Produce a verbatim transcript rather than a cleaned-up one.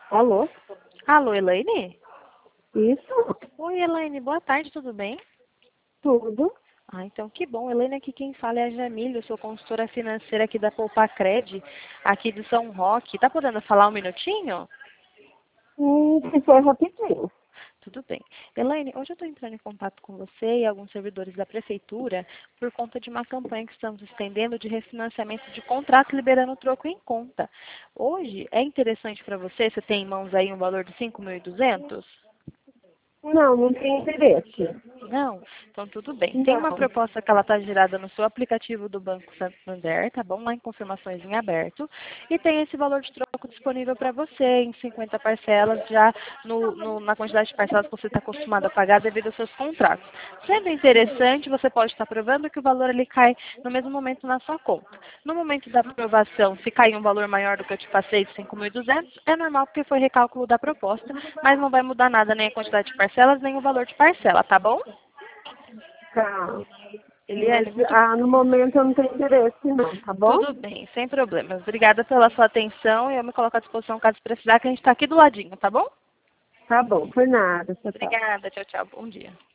Alô? Alô, Elaine? Isso? Oi, Elaine, boa tarde, tudo bem? Tudo? Ah, então que bom. Elaine, aqui quem fala é a Jamília, eu sou consultora financeira aqui da Poupacred, aqui de São Roque. Tá podendo falar um minutinho? Hum, se for rapidinho. Tudo bem. Elaine, hoje eu estou entrando em contato com você e alguns servidores da Prefeitura por conta de uma campanha que estamos estendendo de refinanciamento de contrato liberando o troco em conta. Hoje, é interessante para você, você tem em mãos aí um valor de cinco mil e duzentos? Não, não tem interesse. Não? Então tudo bem. Tem uma Não. proposta que ela está gerada no seu aplicativo do Banco Santander, tá bom? Lá em confirmações em aberto. E tem esse valor de troco disponível para você em cinquenta parcelas, já no, no- na quantidade de parcelas que você está acostumado a pagar devido aos seus contratos. Sendo interessante, você pode estar provando que o valor ele cai no mesmo momento na sua conta. No momento da aprovação, se cair um valor maior do que eu te passei de cinco mil e duzentos, é normal porque foi recálculo da proposta, mas não vai mudar nada nem a quantidade de parcelas, nem o valor de parcela, tá bom? Tá. Mas Eliane, muito ah, no momento eu não tenho interesse não, tá bom? tudo bem, sem problemas. Obrigada pela sua atenção e eu me coloco à disposição caso precisar, que a gente está aqui do ladinho, tá bom? Tá bom, por nada. Tchau, tchau. Obrigada, tchau, tchau. Bom dia.